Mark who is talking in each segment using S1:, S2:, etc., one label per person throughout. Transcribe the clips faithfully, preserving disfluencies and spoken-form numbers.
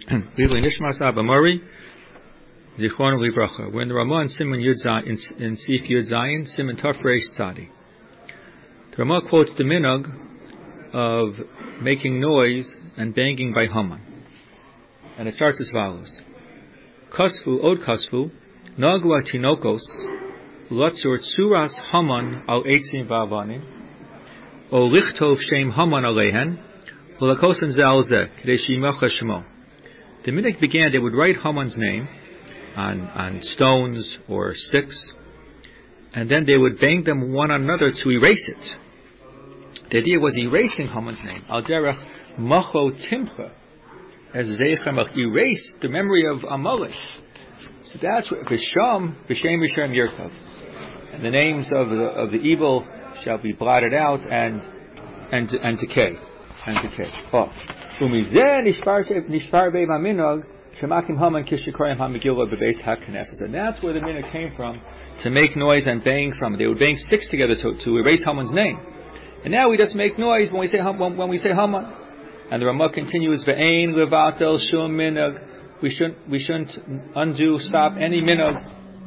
S1: Bibli Nishmas Abba Murray, Zichron Libracha. We're in the Ramah in Simon Yud Zayin, in, in Sif Yud Zayin, Simon Taf Reish Tzadi. The Ramah quotes the minhag of making noise and banging by Haman, and it starts as follows: Kasvu od kasvu, nagu atinokos, latzur tzuras Haman al eitzim va'avanim, o lichtov shem Haman alehen, ulakosen zalze k'dei shimacha shemo. The minhag began, they would write Haman's name on, on stones or sticks, and then they would bang them one on another to erase it. The idea was erasing Haman's name. Al derech macho timcha, as zeichamach, erase the memory of Amalek. So that's what Visham, Vishem Vishem Yerkov. And the names of the of the evil shall be blotted out and and and decay. And decay. Oh. Umizeh nishfar nishfar beim haminog shemakim Haman kishikoyim hamigila bebeis hakneses. And that's where the minhag came from, to make noise and bang from it. They would bang sticks together to, to erase Haman's name. And now we just make noise when we say when, when we say Haman. And the Ramah continues, ve'ein levatel shum minhag. We shouldn't we shouldn't undo, stop any minhag.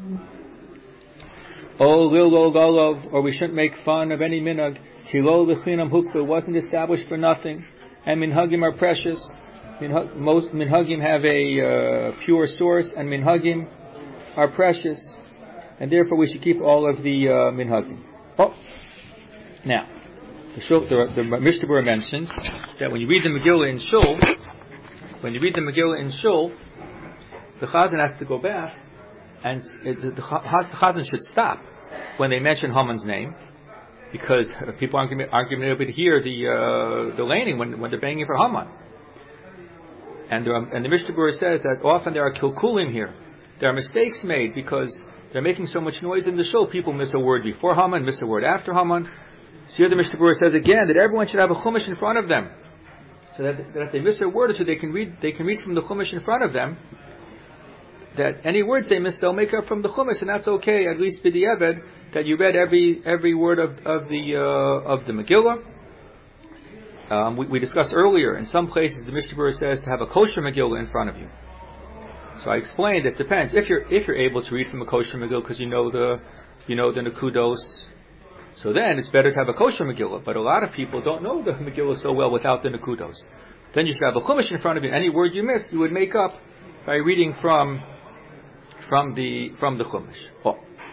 S1: O lil lol golov, or we shouldn't make fun of any minhag. Kilo lechinam hukva, wasn't established for nothing. And minhagim are precious. Minhag, most minhagim have a uh, pure source, and minhagim are precious, and therefore we should keep all of the uh, minhagim. Oh, now the, shul, the, the Mishnah Berurah mentions that when you read the Megillah in shul, when you read the Megillah in shul, the chazan has to go back, and it, the, the, the chazan should stop when they mention Haman's name, because people aren't going to be able to hear the uh, the laning when when they're banging for Haman. And the, and the Mishnah Berurah says that often there are kilkulim here. There are mistakes made because they're making so much noise in the shul. People miss a word before Haman, miss a word after Haman. So here the Mishnah Berurah says again that everyone should have a chumash in front of them, so that, that if they miss a word or two, they can read they can read from the chumash in front of them. That any words they miss, they'll make up from the chumash, and that's okay. At least b'di'eved, that you read every every word of of the uh, of the Megillah. Um, we, we discussed earlier. In some places, the Mishnah Berurah says to have a kosher Megillah in front of you. So I explained it depends. If you're if you're able to read from a kosher Megillah because you know the you know the Nekudos, so then it's better to have a kosher Megillah. But a lot of people don't know the Megillah so well without the Nekudos. Then you should have a chumash in front of you. Any word you missed, you would make up by reading from. From the from the Chumash. Oh.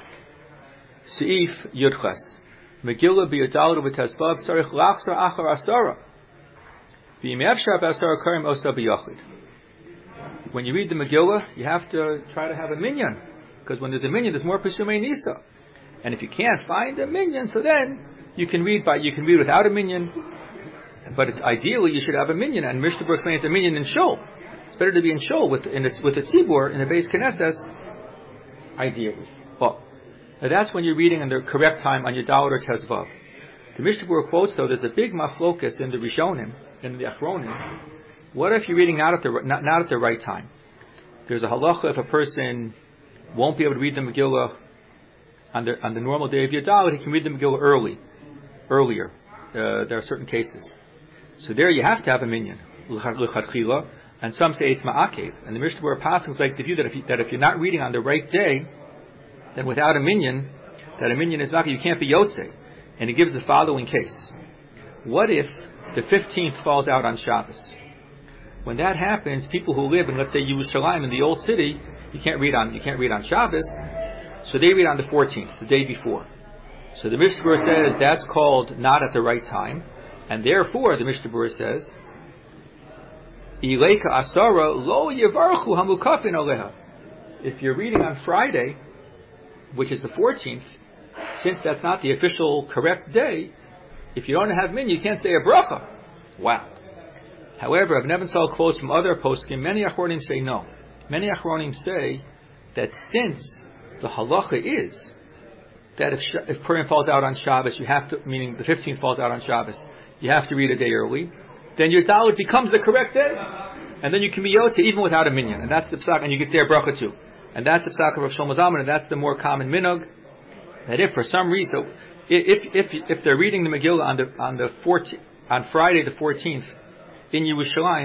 S1: Seif Yudches. Megillah biyadal v'tezvav tzarich lachzor achar asara. V'im efshar b'asara karim osa b'yachid. When you read the Megillah, you have to try to have a minyan, because when there's a minyan, there's more pesumei nisa. And if you can't find a minyan, so then you can read by you can read without a minyan. But it's ideally you should have a minyan. And Mishnah Berurah explains a minyan in shul. It's better to be in shul with in its with a tzibur in a beis knesses. Ideally. Well, now that's when you're reading in the correct time on your Daled or Tezvav. The Mishnah Berurah quotes, though, there's a big machlokas in the Rishonim, in the Achronim. What if you're reading not at the not, not at the right time? There's a halacha if a person won't be able to read the Megillah on the on the normal day of your Daled, he can read the Megillah early, earlier. Uh, there are certain cases. So there you have to have a minyan, l'chadchila. And some say it's ma'akev. And the Mishnah Berurah passes like the view that if, you, that if you're not reading on the right day, then without a minyan, that a minyan is ma'akev, you can't be yotzei. And he gives the following case. What if the fifteenth falls out on Shabbos? When that happens, people who live in, let's say, Yerushalayim, in the old city, you can't read on you can't read on Shabbos, so they read on the fourteenth, the day before. So the Mishnah Berurah says that's called not at the right time, and therefore the Mishnah Berurah says, Ileika asara lo yivarchu hamukafin aleha. If you're reading on Friday, which is the fourteenth, since that's not the official correct day, if you don't have min, you can't say a bracha. Wow. However, Ibn Evansal quotes from other poskim. Many achronim say no. Many achronim say that since the halacha is that if if Purim falls out on Shabbos, you have to, meaning the fifteenth falls out on Shabbos, you have to read a day early. Then your Daled becomes the correct day, and then you can be yotze even without a minyan, and that's the psak, and you can say a bracha too, and that's the psak of Rav Shlomo Zalman, and that's the more common minhag. That if for some reason, if if if they're reading the Megillah on the on the fourteenth, on Friday the fourteenth in Yerushalayim,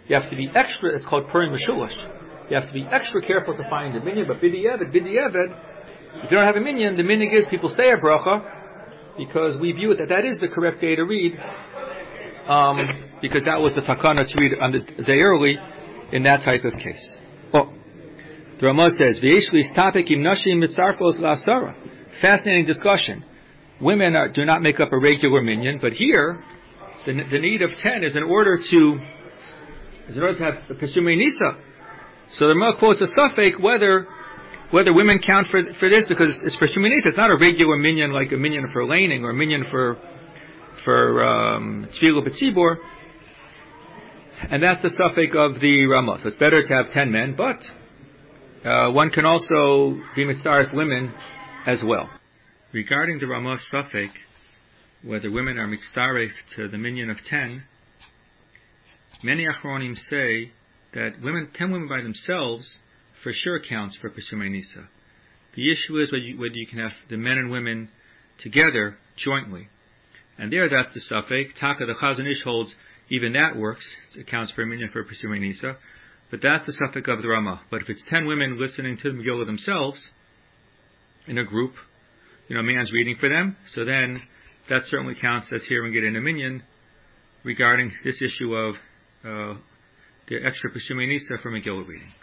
S1: you have to be extra. It's called Purim Meshulash. You have to be extra careful to find the minyan. But b'di'evet, b'di'evet, if you don't have a minyan, the minyan is people say a bracha because we view it that that is the correct day to read, um, because that was the takana to read on the day early in that type of case. Oh, the Ramah says, "V'yeshli stapik im nashim mitzarfos la'asara." Fascinating discussion. Women are, do not make up a regular minyan, but here the, the need of ten is in order to is in order to have a pesumei nisa. So the Ramah quotes a suffix whether whether women count for for this because it's, it's pesumei nisa. It's not a regular minyan like a minyan for laning or a minyan for for um, tefillah b'tzibur, and that's the suffix of the Ramah. So it's better to have ten men, but uh, one can also be mitzaref women as well. Regarding the Ramah suffix, whether women are mitzaref to the minyan of ten, many achronim say that women, ten women by themselves, for sure counts for pesumei nisa. The issue is whether you, whether you can have the men and women together jointly, and there that's the suffix. Taka the Chazon Ish holds even that works. It counts for a minyan for pesumei nisa, but that's the suffix of the Ramah. But if it's ten women listening to the Megillah themselves in a group, you know, a man's reading for them, so then that certainly counts as hearing it in a minyan regarding this issue of uh, the extra pesumei nisa for Megillah reading.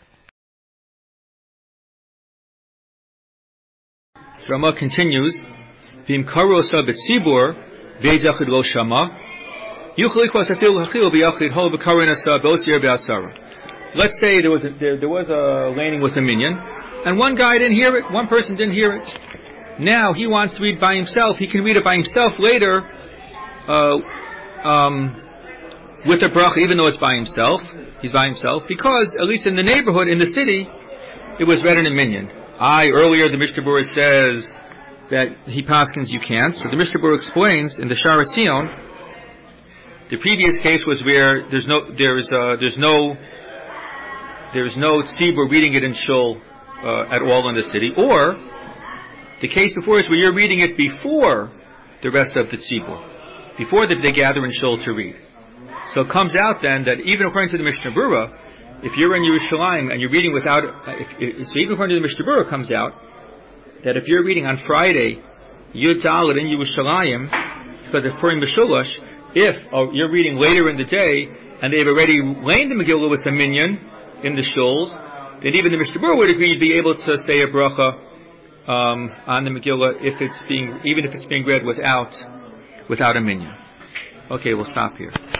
S1: Ramah continues, "V'im karo sa b'tzibur ve'zachid lo shama yuchel ikvas afil hachil v'yachid hol b'karin asa b'osir b'asara." Let's say there was a, there, there was a laning with a minyan, and one guy didn't hear it, one person didn't hear it. Now he wants to read by himself. He can read it by himself later, uh, um, with a bracha, even though it's by himself. He's by himself because, at least in the neighborhood, in the city, it was read in a minyan. I earlier the Mishnah Berurah says that he paskins you can't. So the Mishnah Berurah explains in the Shara Tzion, the previous case was where there's no there's uh, there's no there's no tzibur reading it in shul uh, at all in the city, or the case before is where you're reading it before the rest of the tzibur, before the, they gather in shul to read. So it comes out then that even according to the Mishnah Berurah, if you're in Yerushalayim and you're reading without, if, if, so even according to the Mishnah Berurah, it comes out that if you're reading on Friday Yud Dalet in Yerushalayim because of Purim Meshulash, if oh, you're reading later in the day and they've already lain the Megillah with the minyan in the shuls, then even the Mishnah Berurah would agree you'd be able to say a bracha um, on the Megillah if it's being, even if it's being read without without a minyan. Okay, we'll stop here.